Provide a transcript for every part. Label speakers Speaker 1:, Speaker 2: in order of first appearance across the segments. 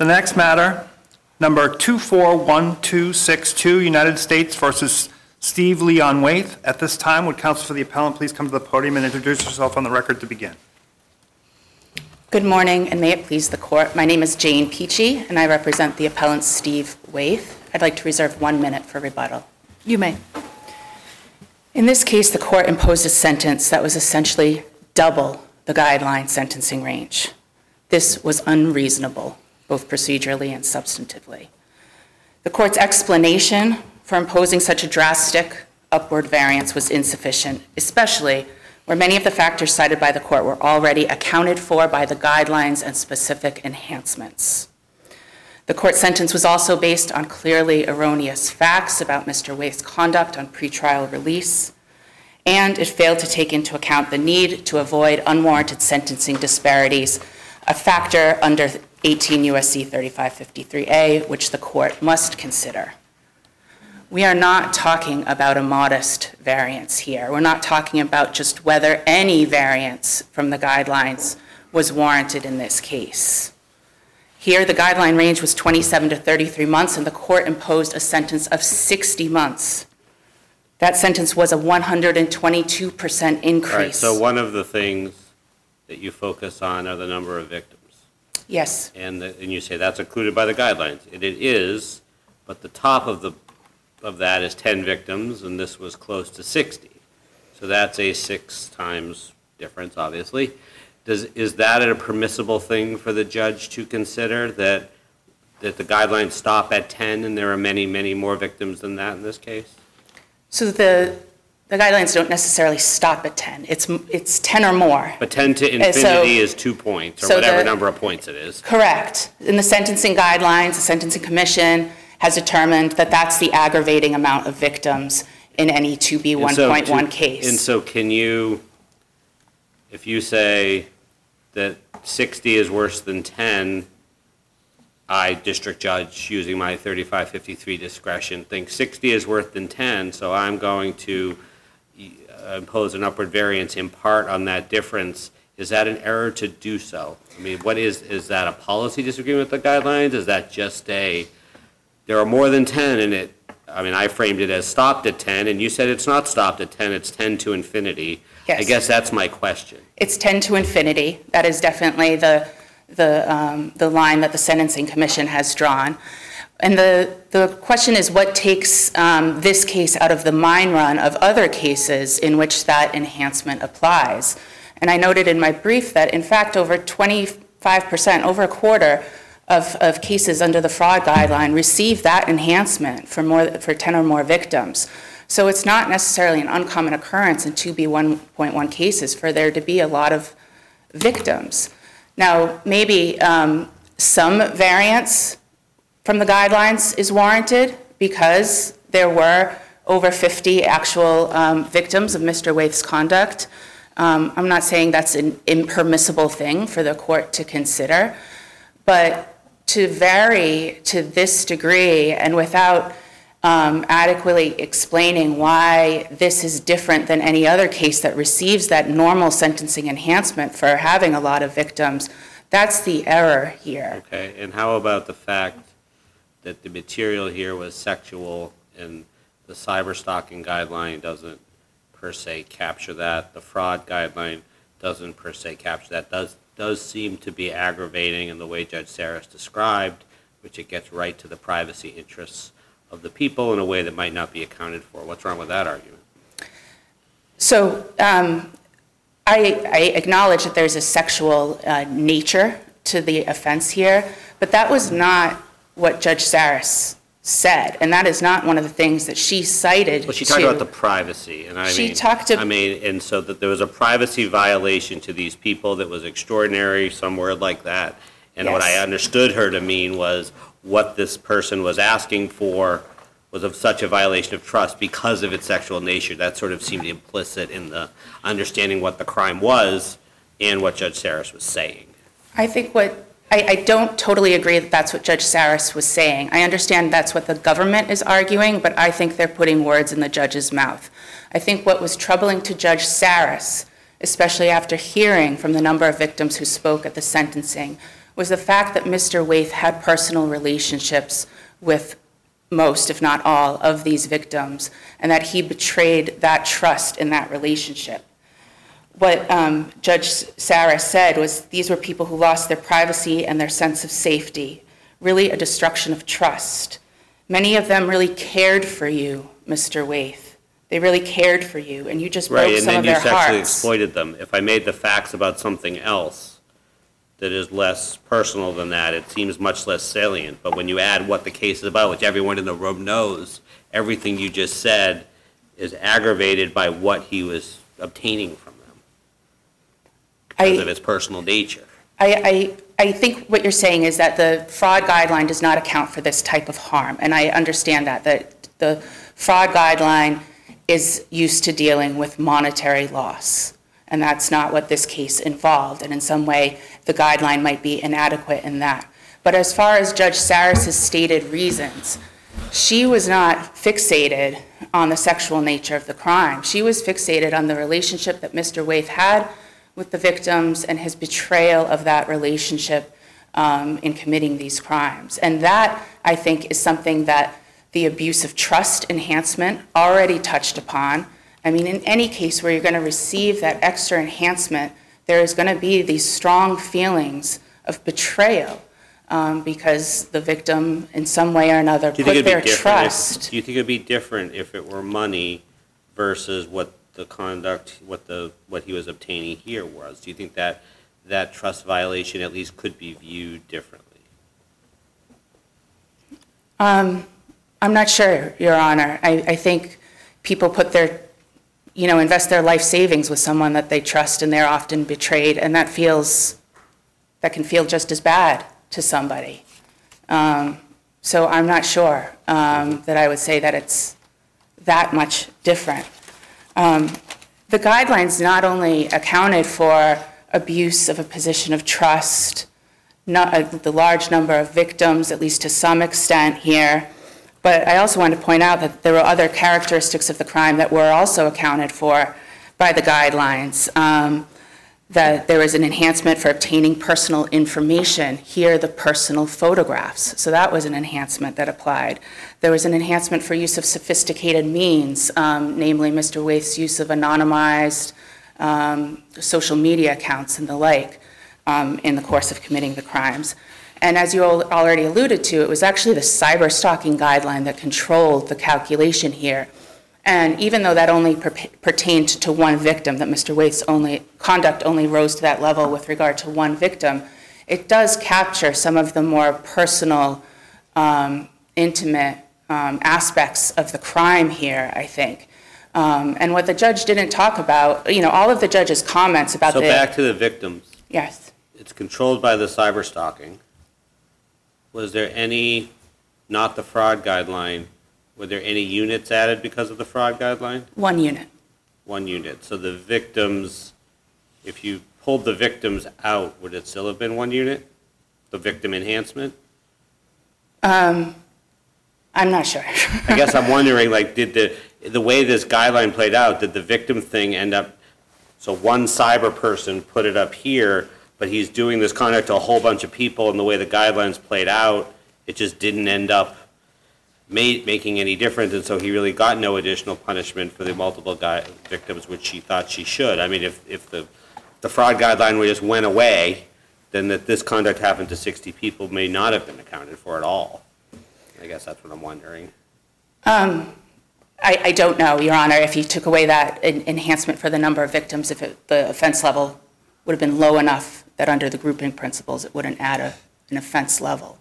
Speaker 1: The next matter, number 241262, United States versus Steve Leon Waithe. At this time, would counsel for the appellant please come to the podium and introduce yourself on the record to begin?
Speaker 2: Good morning, and may it please the court. My name is Jane Peachy, and I represent the appellant Steve Waithe. I'd like to reserve 1 minute for rebuttal.
Speaker 3: You may.
Speaker 2: In this case, the court imposed a sentence that was essentially double the guideline sentencing range. This was unreasonable, both procedurally and substantively. The court's explanation for imposing such a drastic upward variance was insufficient, especially where many of the factors cited by the court were already accounted for by the guidelines and specific enhancements. The court sentence was also based on clearly erroneous facts about Mr. Waithe's conduct on pretrial release, and it failed to take into account the need to avoid unwarranted sentencing disparities, a factor under 18 U.S.C. 3553A, which the court must consider. We are not talking about a modest variance here. We're not talking about just whether any variance from the guidelines was warranted in this case. Here, the guideline range was 27 to 33 months, and the court imposed a sentence of 60 months. That sentence was a 122% increase.
Speaker 4: All right, so one of the things that you focus on are the number of victims.
Speaker 2: Yes.
Speaker 4: And you say that's included by the guidelines. It is, but the top of that is 10 victims, and this was close to 60. So that's a 6 times difference, obviously. Is that a permissible thing for the judge to consider, that the guidelines stop at 10 and there are many, many more victims than that in this case?
Speaker 2: So the guidelines don't necessarily stop at 10. It's 10 or more.
Speaker 4: But 10 to infinity is 2 points, or whatever number of points it is.
Speaker 2: Correct. In the sentencing guidelines, the Sentencing Commission has determined that that's the aggravating amount of victims in any 2B 1.1 case.
Speaker 4: And so can you, if you say that 60 is worse than 10, I, district judge, using my 3553 discretion, think 60 is worse than 10, so I'm going to impose an upward variance in part on that difference. Is that an error to do so? I mean, is that a policy disagreement with the guidelines? Is that just there are more than 10 in it? I mean, I framed it as stopped at 10, and you said it's not stopped at 10, it's 10 to infinity.
Speaker 2: Yes.
Speaker 4: I guess that's my question.
Speaker 2: It's 10 to infinity. That is definitely the line that the Sentencing Commission has drawn. And the question is, what takes this case out of the mine run of other cases in which that enhancement applies? And I noted in my brief that, in fact, over 25%, over a quarter of cases under the fraud guideline receive that enhancement for 10 or more victims. So it's not necessarily an uncommon occurrence in 2B 1.1 cases for there to be a lot of victims. Now, maybe some variance from the guidelines is warranted because there were over 50 actual victims of Mr. Waithe's conduct. I'm not saying that's an impermissible thing for the court to consider, but to vary to this degree and without adequately explaining why this is different than any other case that receives that normal sentencing enhancement for having a lot of victims, that's the error here.
Speaker 4: Okay, and how about the fact that the material here was sexual and the cyberstalking guideline doesn't per se capture that, the fraud guideline doesn't per se capture that, does seem to be aggravating in the way Judge Saris described, which it gets right to the privacy interests of the people in a way that might not be accounted for. What's wrong with that argument?
Speaker 2: So I acknowledge that there's a sexual nature to the offense here, but that was not what Judge Saris said, and that is not one of the things that she cited.
Speaker 4: Well, she talked about the privacy, and and so that there was a privacy violation to these people that was extraordinary, some word like that. And yes. What I understood her to mean was what this person was asking for was of such a violation of trust because of its sexual nature. That sort of seemed implicit in the understanding what the crime was and what Judge Saris was saying.
Speaker 2: I think I don't totally agree that that's what Judge Saris was saying. I understand that's what the government is arguing, but I think they're putting words in the judge's mouth. I think what was troubling to Judge Saris, especially after hearing from the number of victims who spoke at the sentencing, was the fact that Mr. Waith had personal relationships with most, if not all, of these victims, and that he betrayed that trust in that relationship. What Judge Sarah said was these were people who lost their privacy and their sense of safety, really a destruction of trust. Many of them really cared for you, Mr. Waith. They really cared for you, and you just broke some of their hearts.
Speaker 4: Right, and then you sexually exploited them. If I made the facts about something else that is less personal than that, it seems much less salient. But when you add what the case is about, which everyone in the room knows, everything you just said is aggravated by what he was obtaining from them because of its personal nature.
Speaker 2: I think what you're saying is that the fraud guideline does not account for this type of harm, and I understand that the fraud guideline is used to dealing with monetary loss, and that's not what this case involved, and in some way, the guideline might be inadequate in that. But as far as Judge Saris's stated reasons, she was not fixated on the sexual nature of the crime. She was fixated on the relationship that Mr. Waith had with the victims and his betrayal of that relationship in committing these crimes. And that, I think, is something that the abuse of trust enhancement already touched upon. I mean, in any case where you're going to receive that extra enhancement, there is going to be these strong feelings of betrayal because the victim, in some way or another, put their trust.
Speaker 4: Do you think it would be different if it were money versus what the conduct, what he was obtaining here was? Do you think that that trust violation at least could be viewed differently?
Speaker 2: I'm not sure, Your Honor. I think people put their, invest their life savings with someone that they trust, and they're often betrayed, and that can feel just as bad to somebody. So I'm not sure that I would say that it's that much different. The guidelines not only accounted for abuse of a position of trust, the large number of victims, at least to some extent here, but I also want to point out that there were other characteristics of the crime that were also accounted for by the guidelines. That there was an enhancement for obtaining personal information, here the personal photographs. So that was an enhancement that applied. There was an enhancement for use of sophisticated means, namely Mr. Waith's use of anonymized social media accounts and the like in the course of committing the crimes. And as you already alluded to, it was actually the cyber stalking guideline that controlled the calculation here. And even though that only pertained to one victim, that Mr. Waith's conduct only rose to that level with regard to one victim, it does capture some of the more personal, intimate aspects of the crime here, I think. And what the judge didn't talk about, all of the judge's comments about
Speaker 4: So back to the victims.
Speaker 2: Yes.
Speaker 4: It's controlled by the cyber stalking. Was there any, not the fraud guideline, were there any units added because of the fraud guideline?
Speaker 2: 1 unit.
Speaker 4: 1 unit. So the victims, if you pulled the victims out, would it still have been 1 unit? The victim enhancement?
Speaker 2: I'm not sure.
Speaker 4: I guess I'm wondering, did the way this guideline played out, did the victim thing end up, so one cyber person put it up here, but he's doing this conduct to a whole bunch of people, and the way the guidelines played out, it just didn't end up making any difference, and so he really got no additional punishment for the multiple victims, which she thought she should. I mean, if the fraud guideline just went away, then that this conduct happened to 60 people may not have been accounted for at all. I guess that's what I'm wondering.
Speaker 2: I don't know, Your Honor, if you took away that enhancement for the number of victims, if the offense level would have been low enough that under the grouping principles it wouldn't add an offense level.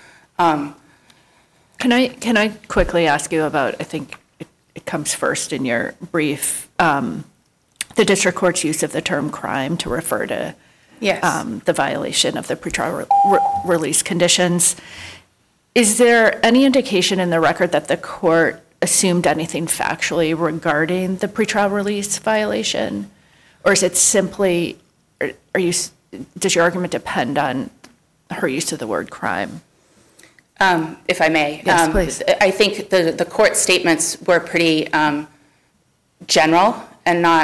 Speaker 3: Can I quickly ask you about, I think it comes first in your brief, the district court's use of the term crime to refer to
Speaker 2: Yes.
Speaker 3: the violation of the pretrial release conditions. Is there any indication in the record that the court assumed anything factually regarding the pretrial release violation? Or is it simply, does your argument depend on her use of the word crime?
Speaker 2: If I may.
Speaker 3: Yes, please.
Speaker 2: I think the court statements were pretty general and not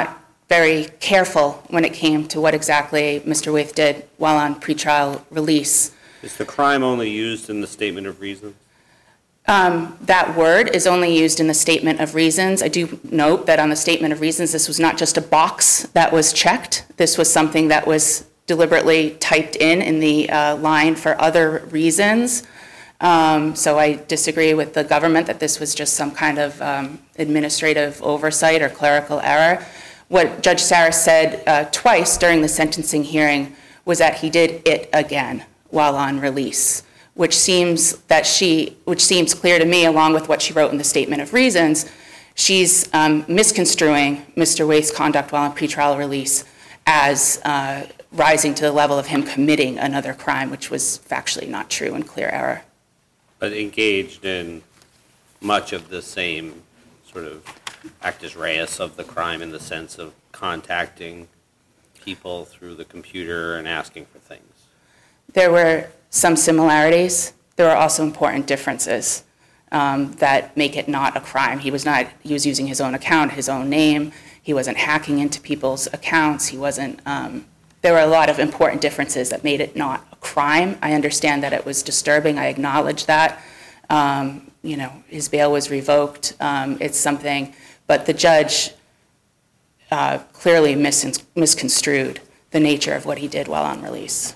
Speaker 2: very careful when it came to what exactly Mr. Waith did while on pretrial release.
Speaker 4: Is the crime only used in the statement of reasons?
Speaker 2: That word is only used in the statement of reasons. I do note that on the statement of reasons, this was not just a box that was checked. This was something that was deliberately typed in the line for other reasons. So I disagree with the government that this was just some kind of administrative oversight or clerical error. What Judge Saris said twice during the sentencing hearing was that he did it again while on release, which seems clear to me, along with what she wrote in the statement of reasons. She's misconstruing Mr. Waith's conduct while on pretrial release as rising to the level of him committing another crime, which was factually not true and clear error.
Speaker 4: But engaged in much of the same sort of actus reus of the crime in the sense of contacting people through the computer and asking for things.
Speaker 2: There were some similarities. There were also important differences that make it not a crime. He was using his own account, his own name. He wasn't hacking into people's accounts. There were a lot of important differences that made it not a crime. I understand that it was disturbing. I acknowledge that. His bail was revoked. It's something, but the judge clearly misconstrued the nature of what he did while on release.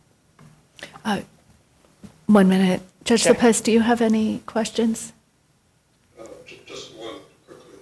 Speaker 3: 1 minute. Judge
Speaker 2: Sure.
Speaker 3: Lopez, do you have any questions?
Speaker 5: Just one quickly.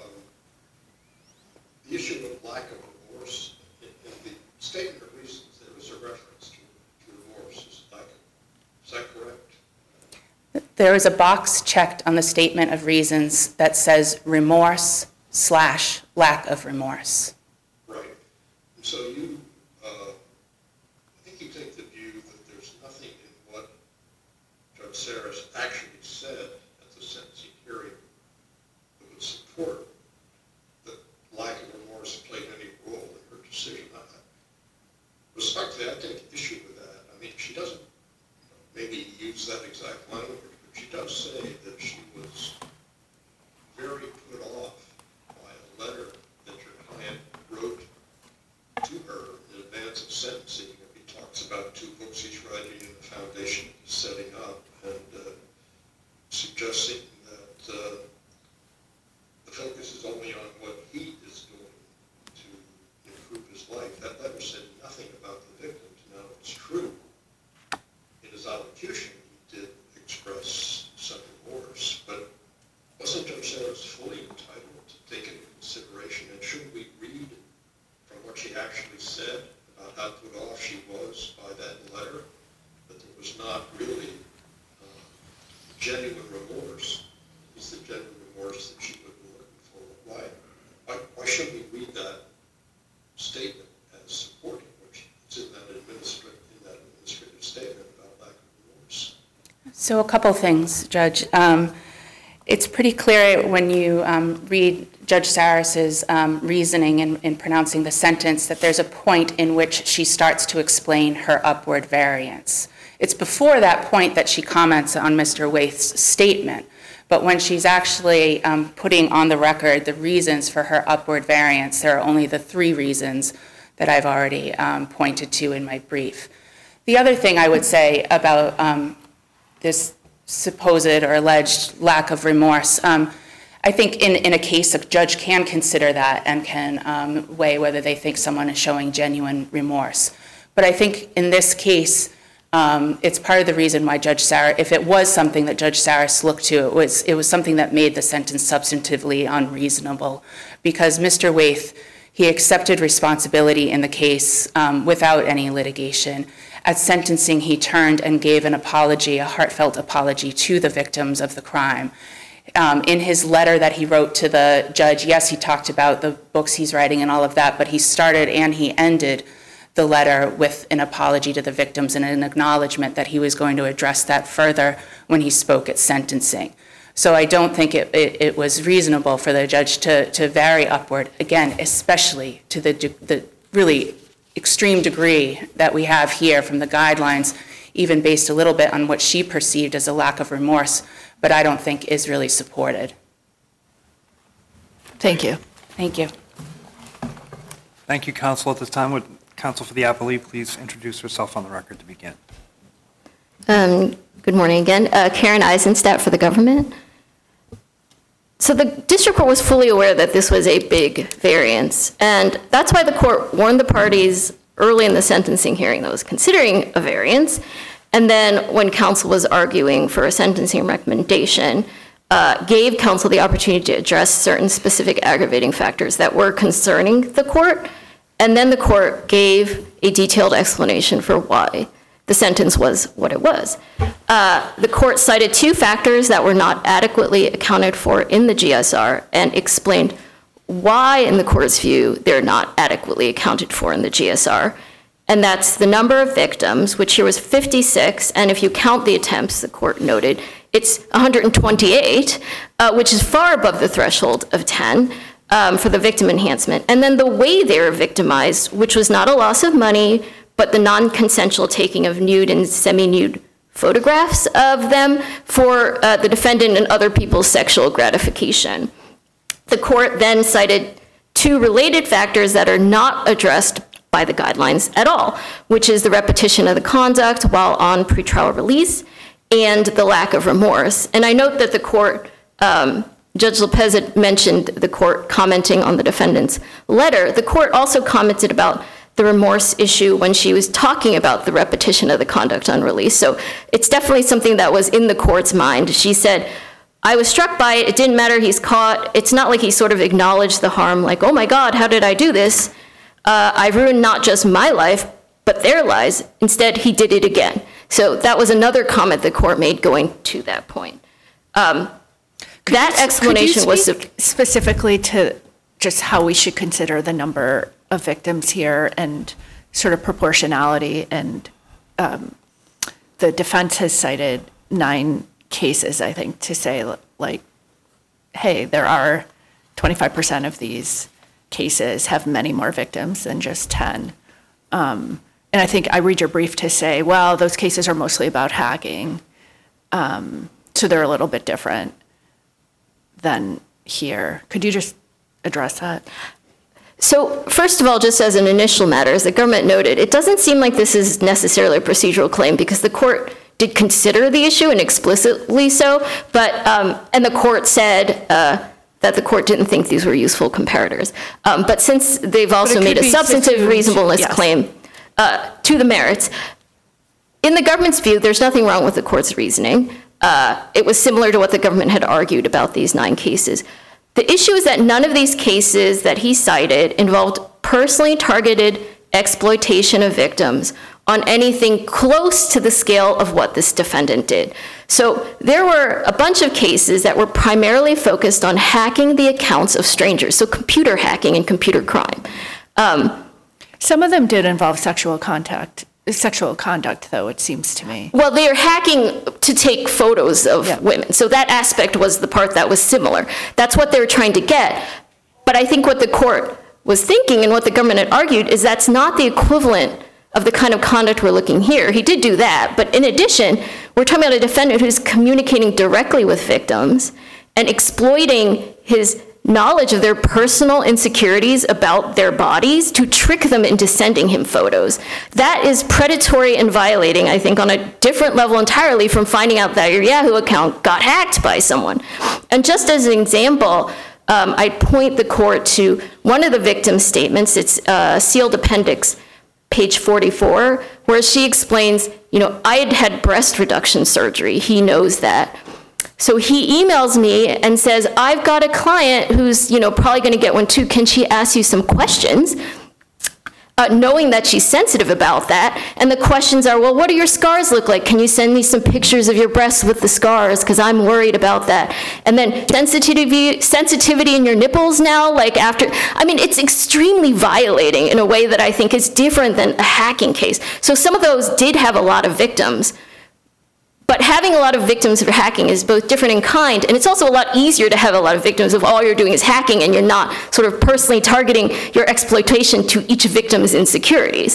Speaker 5: The issue of lack of remorse, in the statement of reasons, there was a reference to remorse. Is that correct?
Speaker 2: There is a box checked on the statement of reasons that says remorse / lack of remorse.
Speaker 5: Right. And so you, I think you take the view that there's nothing in what Judge Saris actually said at the sentencing hearing that would support that lack of remorse played any role in her decision. Respectfully, I take issue with that. I mean, she doesn't maybe use that exact language, but she does say that she was very put off by a letter that your client wrote to her in advance of sentencing. He talks about 2 books he's writing and the foundation he's setting up, and suggesting that the focus is only on what he is doing to improve his life. That letter said nothing about the victims. Now, it's true. In his allocution, he did express some remorse, but wasn't Judge Saris fully entitled to take into consideration, and shouldn't we read from what she actually said about how put off she was by that letter, that there was not really genuine remorse? Is the genuine remorse that she would be looking for? Why shouldn't we read that statement as supporting what's in that administrative statement about lack of remorse?
Speaker 2: So a couple things, Judge. It's pretty clear when you read Judge Saris's reasoning in pronouncing the sentence that there's a point in which she starts to explain her upward variance. It's before that point that she comments on Mr. Waith's statement, but when she's actually putting on the record the reasons for her upward variance, there are only the 3 reasons that I've already pointed to in my brief. The other thing I would say about this supposed or alleged lack of remorse, I think in a case, a judge can consider that and can weigh whether they think someone is showing genuine remorse. But I think in this case, it's part of the reason why Judge Saris, if it was something that Judge Saris looked to, it was something that made the sentence substantively unreasonable, because Mr. Waith, he accepted responsibility in the case without any litigation. At sentencing, he turned and gave an apology, a heartfelt apology to the victims of the crime. In his letter that he wrote to the judge, yes, he talked about the books he's writing and all of that, but he started and he ended the letter with an apology to the victims and an acknowledgement that he was going to address that further when he spoke at sentencing. So I don't think it was reasonable for the judge to vary upward, again, especially to the really extreme degree that we have here from the guidelines, even based a little bit on what she perceived as a lack of remorse, but I don't think is really supported.
Speaker 3: Thank you.
Speaker 2: Thank you.
Speaker 1: Thank you, counsel. At this time, would counsel for the appellee please introduce herself on the record to begin?
Speaker 6: Good morning again. Karen Eisenstadt for the government. So the district court was fully aware that this was a big variance, and that's why the court warned the parties early in the sentencing hearing that was considering a variance, and then when counsel was arguing for a sentencing recommendation, gave counsel the opportunity to address certain specific aggravating factors that were concerning the court, and then the court gave a detailed explanation for why the sentence was what it was. The court cited two factors that were not adequately accounted for in the GSR and explained why, in the court's view, they're not adequately accounted for in the GSR. And that's the number of victims, which here was 56, and if you count the attempts, the court noted, it's 128, which is far above the threshold of 10 for the victim enhancement. And then the way they were victimized, which was not a loss of money, but the non-consensual taking of nude and semi-nude photographs of them for the defendant and other people's sexual gratification. The court then cited two related factors that are not addressed by the guidelines at all, which is the repetition of the conduct while on pretrial release and the lack of remorse. And I note that the court, Judge Lopez had mentioned the court commenting on the defendant's letter. The court also commented about the remorse issue when she was talking about the repetition of the conduct on release. So it's definitely something that was in the court's mind. She said, I was struck by it, it didn't matter, he's caught. It's not like he sort of acknowledged the harm, like, oh my God, how did I do this? I ruined not just my life, but their lives. Instead, he did it again. So that was another comment the court made going to that point. That explanation was
Speaker 3: specifically to just how we should consider the number of victims here and sort of proportionality. And the defense has cited 9 cases, I think, to say, like, hey, there are 25% of these cases have many more victims than just 10. And I think I read your brief to say, well, those cases are mostly about hacking, so they're a little bit different than here. Could you just address that?
Speaker 6: So first of all, just as an initial matter, as the government noted, it doesn't seem like this is necessarily a procedural claim because the court did consider the issue and explicitly so, but, and the court said that the court didn't think these were useful comparators. But since they've also made a substantive reasonableness claim to the merits, in the government's view, there's nothing wrong with the court's reasoning. It was similar to what the government had argued about these 9 cases. The issue is that none of these cases that he cited involved personally targeted exploitation of victims on anything close to the scale of what this defendant did. So there were a bunch of cases that were primarily focused on hacking the accounts of strangers, so computer hacking and computer crime.
Speaker 3: Some of them did involve sexual conduct, though, it seems to me.
Speaker 6: Well, they are hacking to take photos of women. So that aspect was the part that was similar. That's what they were trying to get. But I think what the court was thinking and what the government had argued is that's not the equivalent of the kind of conduct we're looking here. He did do that, but in addition, we're talking about a defendant who's communicating directly with victims and exploiting his knowledge of their personal insecurities about their bodies to trick them into sending him photos. That is predatory and violating, I think, on a different level entirely from finding out that your Yahoo account got hacked by someone. And just as an example, I'd point the court to one of the victim's statements. It's sealed appendix, page 44, where she explains, I had had breast reduction surgery. He knows that. So he emails me and says, I've got a client who's, probably going to get one too. Can she ask you some questions? Knowing that she's sensitive about that. And the questions are, well, what do your scars look like? Can you send me some pictures of your breasts with the scars? Because I'm worried about that. And then sensitivity in your nipples now, it's extremely violating in a way that I think is different than a hacking case. So some of those did have a lot of victims. But having a lot of victims for hacking is both different in kind, and it's also a lot easier to have a lot of victims if all you're doing is hacking and you're not sort of personally targeting your exploitation to each victim's insecurities.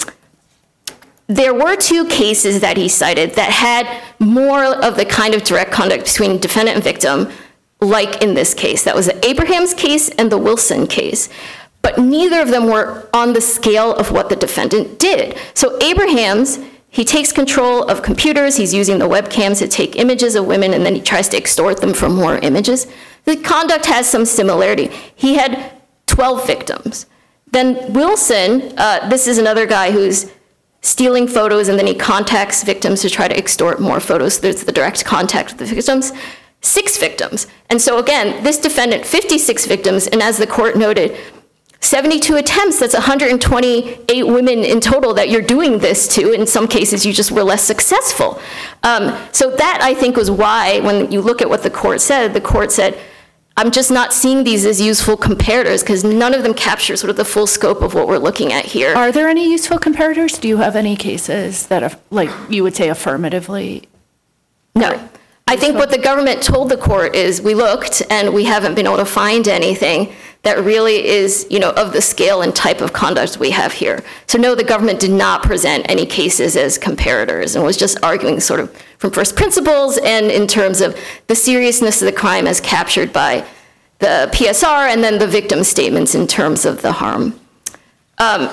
Speaker 6: There were 2 cases that he cited that had more of the kind of direct conduct between defendant and victim, like in this case. That was the Abraham's case and the Wilson case. but neither of them were on the scale of what the defendant did. So Abrahams, he takes control of computers, he's using the webcams to take images of women, and then he tries to extort them for more images. The conduct has some similarity. He had 12 victims. Then Wilson, this is another guy who's stealing photos, and then he contacts victims to try to extort more photos. There's the direct contact with the victims. 6 victims. And so again, this defendant, 56 victims, and as the court noted, 72 attempts, that's 128 women in total that you're doing this to. In some cases, you just were less successful. So that, I think, was why, when you look at what the court said, I'm just not seeing these as useful comparators because none of them capture sort of the full scope of what we're looking at here.
Speaker 3: Are there any useful comparators? Do you have any cases that are, like, you would say affirmatively?
Speaker 6: No. I think what the government told the court is we looked and we haven't been able to find anything that really is, of the scale and type of conduct we have here. So no, the government did not present any cases as comparators and was just arguing sort of from first principles and in terms of the seriousness of the crime as captured by the PSR and then the victim statements in terms of the harm. I'd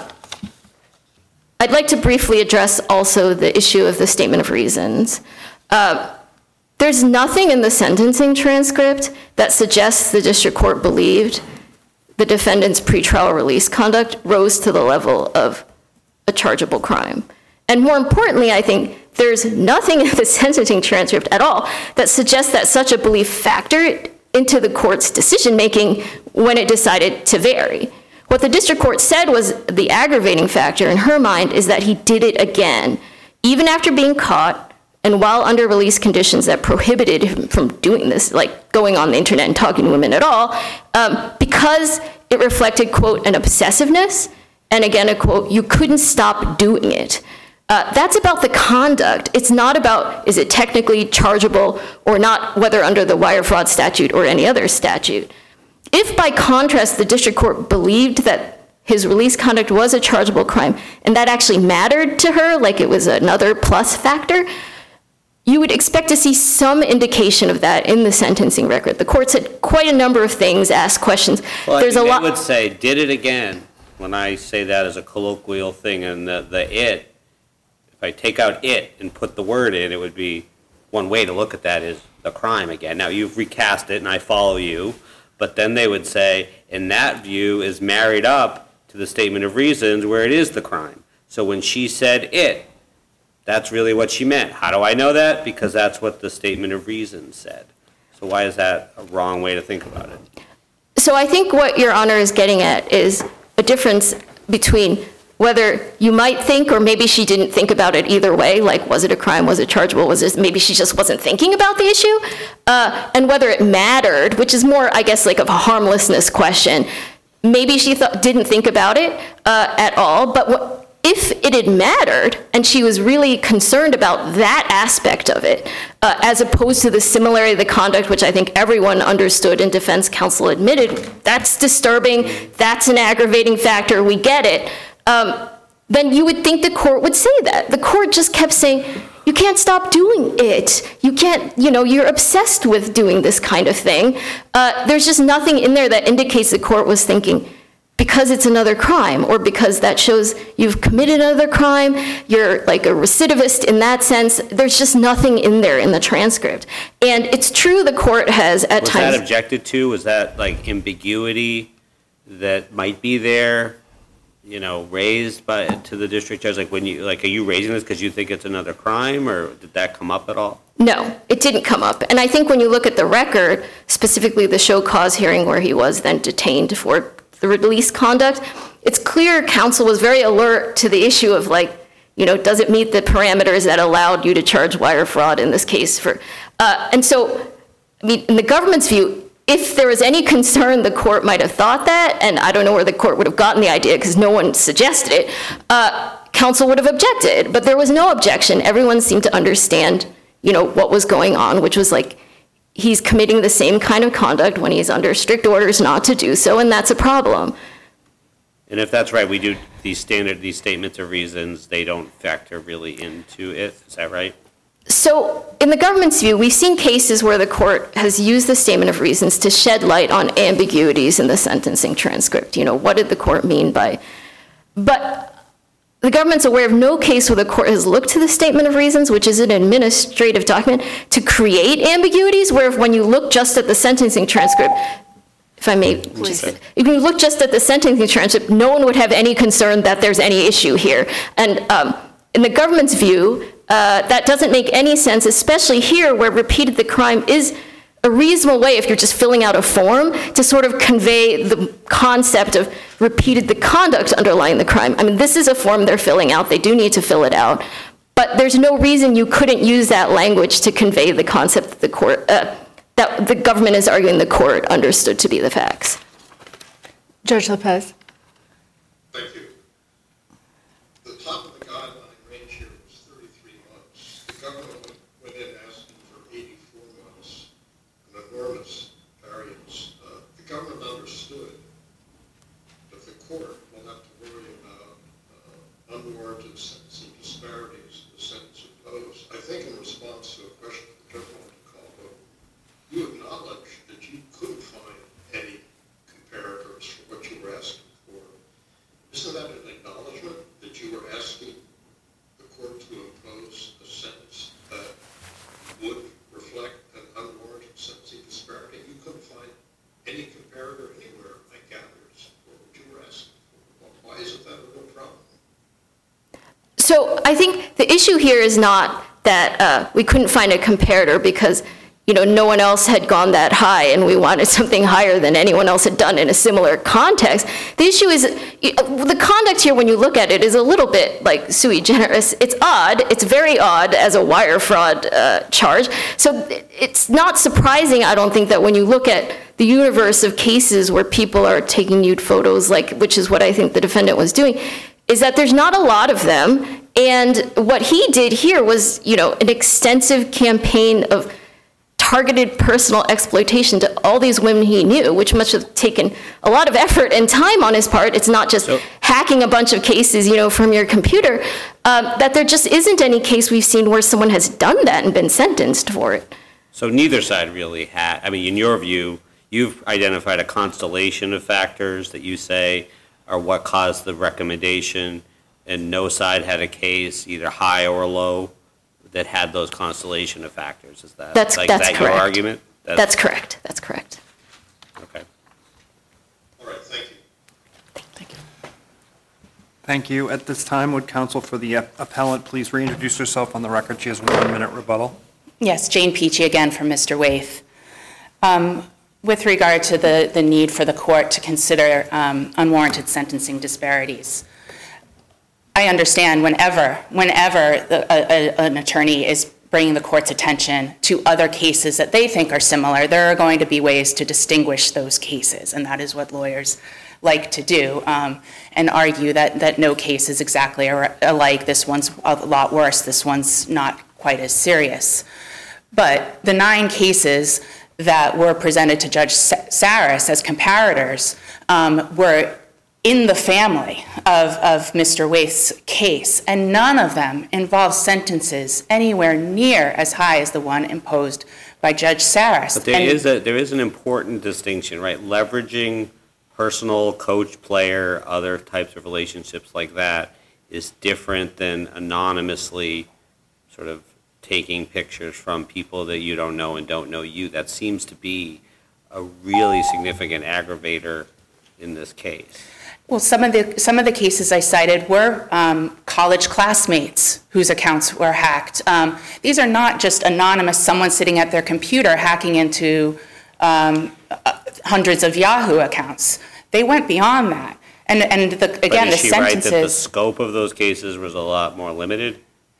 Speaker 6: like to briefly address also the issue of the statement of reasons. There's nothing in the sentencing transcript that suggests the district court believed the defendant's pretrial release conduct rose to the level of a chargeable crime. And more importantly, I think there's nothing in the sentencing transcript at all that suggests that such a belief factored into the court's decision-making when it decided to vary. What the district court said was the aggravating factor in her mind is that he did it again, even after being caught and while under release conditions that prohibited him from doing this, like going on the internet and talking to women at all, because it reflected, quote, an obsessiveness, and again, a quote, you couldn't stop doing it. That's about the conduct. It's not about is it technically chargeable or not, whether under the wire fraud statute or any other statute. If, by contrast, the district court believed that his release conduct was a chargeable crime, and that actually mattered to her, like it was another plus factor, you would expect to see some indication of that in the sentencing record. The court said quite a number of things, asked questions.
Speaker 4: Well,
Speaker 6: There's
Speaker 4: I think
Speaker 6: a lot.
Speaker 4: they would say, did it again, when I say that as a colloquial thing, and the it, if I take out it and put the word in, it would be, one way to look at that is the crime again. Now, you've recast it, and I follow you, but then they would say, and that view is married up to the statement of reasons where it is the crime. So when she said it, that's really what she meant. How do I know that? Because that's what the statement of reasons said. So why is that a wrong way to think about it?
Speaker 6: So I think what Your Honor is getting at is a difference between whether you might think, or maybe she didn't think about it either way, like was it a crime, was it chargeable, maybe she just wasn't thinking about the issue, and whether it mattered, which is more, I guess, like of a harmlessness question. Maybe she didn't think about it at all, but if it had mattered and she was really concerned about that aspect of it, as opposed to the similarity of the conduct, which I think everyone understood and defense counsel admitted, that's disturbing, that's an aggravating factor, we get it, then you would think the court would say that. The court just kept saying, you can't stop doing it. You can't, you're obsessed with doing this kind of thing. There's just nothing in there that indicates the court was thinking, because it's another crime, or because that shows you've committed another crime, you're like a recidivist in that sense. There's just nothing in there in the transcript. And it's true the court has at times...
Speaker 4: Was that objected to? Was that like ambiguity that might be there, raised to the district judge? Like are you raising this because you think it's another crime, or did that come up at all?
Speaker 6: No, it didn't come up. And I think when you look at the record, specifically the show cause hearing where he was then detained for the release conduct, it's clear counsel was very alert to the issue of does it meet the parameters that allowed you to charge wire fraud in this case and so, in the government's view, if there was any concern the court might have thought that, and I don't know where the court would have gotten the idea because no one suggested it, counsel would have objected, but there was no objection. Everyone seemed to understand, what was going on, which was he's committing the same kind of conduct when he's under strict orders not to do so, and that's a problem.
Speaker 4: And if that's right, we do these statements of reasons, they don't factor really into it. Is that right?
Speaker 6: So in the government's view, we've seen cases where the court has used the statement of reasons to shed light on ambiguities in the sentencing transcript. You know, what did the court mean by? But the government's aware of no case where the court has looked to the statement of reasons, which is an administrative document, to create ambiguities, where when you look just at the sentencing transcript, if I may, if you look just at the sentencing transcript, no one would have any concern that there's any issue here. And in the government's view, that doesn't make any sense, especially here where repeated the crime is a reasonable way, if you're just filling out a form, to sort of convey the concept of repeated the conduct underlying the crime. I mean, this is a form they're filling out. They do need to fill it out. But there's no reason you couldn't use that language to convey the concept that the court, that the government is arguing the court understood to be the facts.
Speaker 3: Judge Lopez.
Speaker 5: Thank you. The top of the guideline range here was 33 months. The government went in asking for 84 months, an enormous variance. The government understood that the court will have to worry about unwarranted sentencing disparities in the sentence imposed. I think in response to a question from General DeCalvo, you acknowledge that you couldn't find any comparators for what you were asking for. Isn't that an acknowledgement that you were asking the court to impose a sentence that would reflect an unwarranted sentencing disparity? You couldn't find any comparator anywhere, I gather, for what you were asking for. Well, why isn't that a real problem?
Speaker 6: So I think the issue here is not that we couldn't find a comparator because, you know, no one else had gone that high and we wanted something higher than anyone else had done in a similar context. The issue is the conduct here, when you look at it, is a little bit like sui generis. It's odd. It's very odd as a wire fraud charge. So it's not surprising, I don't think, that when you look at the universe of cases where people are taking nude photos, like, which is what I think the defendant was doing, is that there's not a lot of them. And what he did here was, you know, an extensive campaign of targeted personal exploitation to all these women he knew, which must have taken a lot of effort and time on his part. It's not just hacking a bunch of cases, you know, from your computer, that there just isn't any case we've seen where someone has done that and been sentenced for it.
Speaker 4: So neither side really had, I mean, in your view, you've identified a constellation of factors that you say are what caused the recommendation, and no side had a case, either high or low, that had those constellation of factors. Is that
Speaker 6: That's
Speaker 4: your
Speaker 6: correct.
Speaker 4: argument?
Speaker 6: That's correct. That's correct.
Speaker 4: Okay.
Speaker 5: All right, thank you.
Speaker 3: Thank you.
Speaker 1: Thank you. At this time, would counsel for the appellant please reintroduce herself on the record? She has 1 minute rebuttal.
Speaker 2: Yes, Jane Peachy again for Mr. Waith. With regard to the need for the court to consider unwarranted sentencing disparities, I understand whenever an attorney is bringing the court's attention to other cases that they think are similar, there are going to be ways to distinguish those cases, and that is what lawyers like to do, and argue that no case is exactly alike. This one's a lot worse. This one's not quite as serious. But the 9 cases that were presented to Judge Saris as comparators were in the family of Mr. Waith's case, and none of them involve sentences anywhere near as high as the one imposed by Judge Saris.
Speaker 4: But there is an important distinction, right? Leveraging personal coach-player, other types of relationships like that is different than anonymously sort of taking pictures from people that you don't know and don't know you. That seems to be a really significant aggravator in this case.
Speaker 2: Well, some of the cases I cited were college classmates whose accounts were hacked. These are not just anonymous, someone sitting at their computer hacking into hundreds of Yahoo accounts. They went beyond that. And again, the sentences...
Speaker 4: Is she right that the scope of those cases was a lot more limited?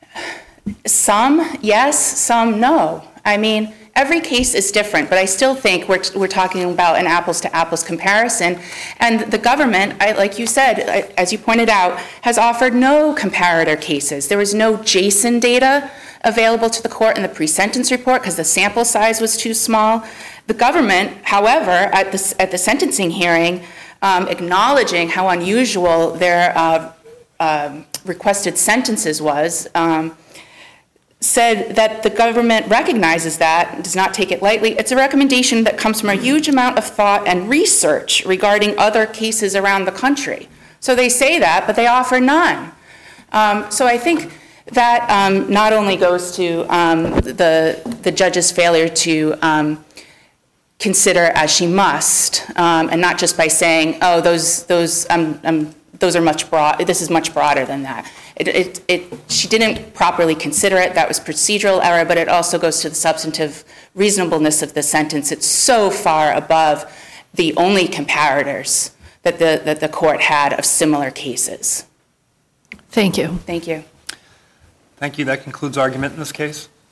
Speaker 2: Some, yes, some, no. I mean, every case is different, but I still think we're talking about an apples-to-apples comparison. And the government, like you said, as you pointed out, has offered no comparator cases. There was no JSON data available to the court in the pre-sentence report because the sample size was too small. The government, however, at the sentencing hearing, acknowledging how unusual their requested sentences was, said that the government recognizes that and does not take it lightly. It's a recommendation that comes from a huge amount of thought and research regarding other cases around the country. So they say that, but they offer none. So I think that not only goes to the judge's failure to consider as she must, and not just by saying, oh, those are much broad. This is much broader than that. She didn't properly consider it. That was procedural error, but it also goes to the substantive reasonableness of the sentence. It's so far above the only comparators that the court had of similar cases.
Speaker 3: Thank you.
Speaker 2: Thank you.
Speaker 1: Thank you. That concludes argument in this case.